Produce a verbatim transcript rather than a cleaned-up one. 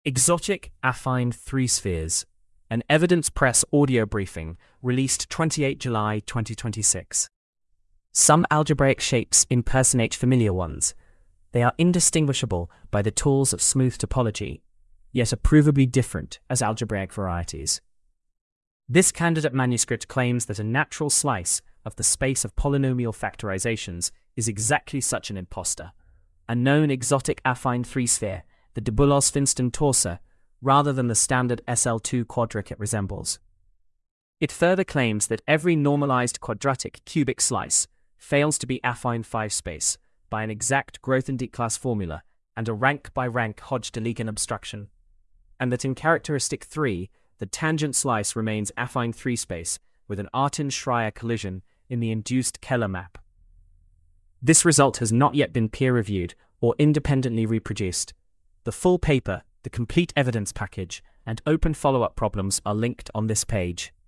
Exotic affine three spheres, an Evidence Press audio briefing released the twenty-eighth of July twenty twenty-six. Some algebraic shapes impersonate familiar ones. They are indistinguishable by the tools of smooth topology, yet are provably different as algebraic varieties. This candidate manuscript claims that a natural slice of the space of polynomial factorizations is exactly such an impostor, a known exotic affine three-sphere, the de Boulogne-Finston torsor, rather than the standard S L two quadric it resembles. It further claims that every normalized quadratic cubic slice fails to be affine five space by an exact Grothendieck-class formula and a rank-by-rank Hodge-Deligne obstruction, and that in characteristic three, the tangent slice remains affine three space with an Artin-Schreier collision in the induced Keller map. This result has not yet been peer-reviewed or independently reproduced. The full paper, the complete evidence package, and open follow-up problems are linked on this page.